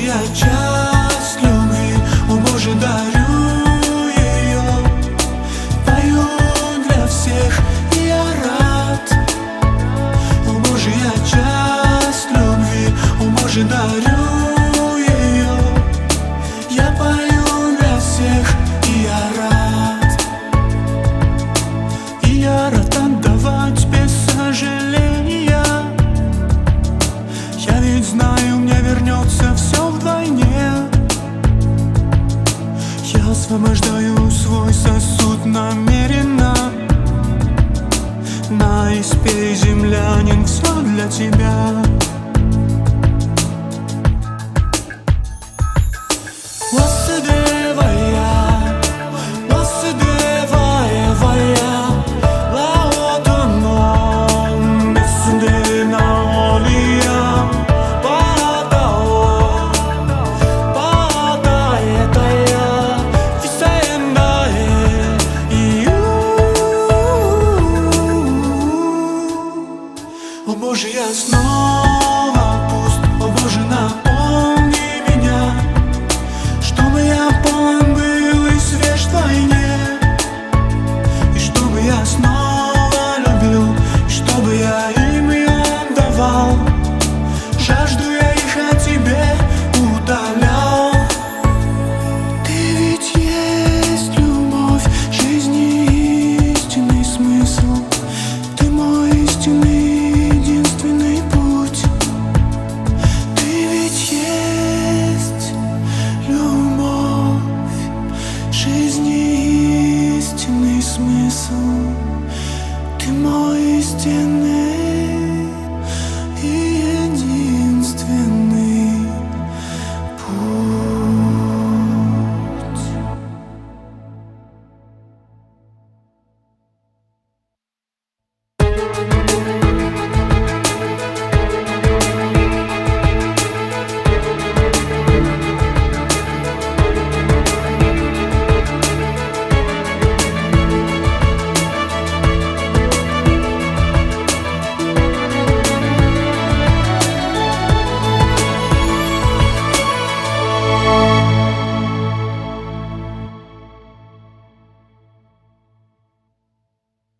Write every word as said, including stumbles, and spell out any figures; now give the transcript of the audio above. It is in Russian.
я часть любви, о Боже, дарю ее. Пою для всех, и я рад. О Боже, я часть любви, о Боже, дарю ее. Я пою для всех, и я рад. И я рад отдавать без сожаления. Я ведь знаю, мне вернется все вдвойне. Я освобождаю свой сосуд намеренно. На испей, землянин, все для тебя.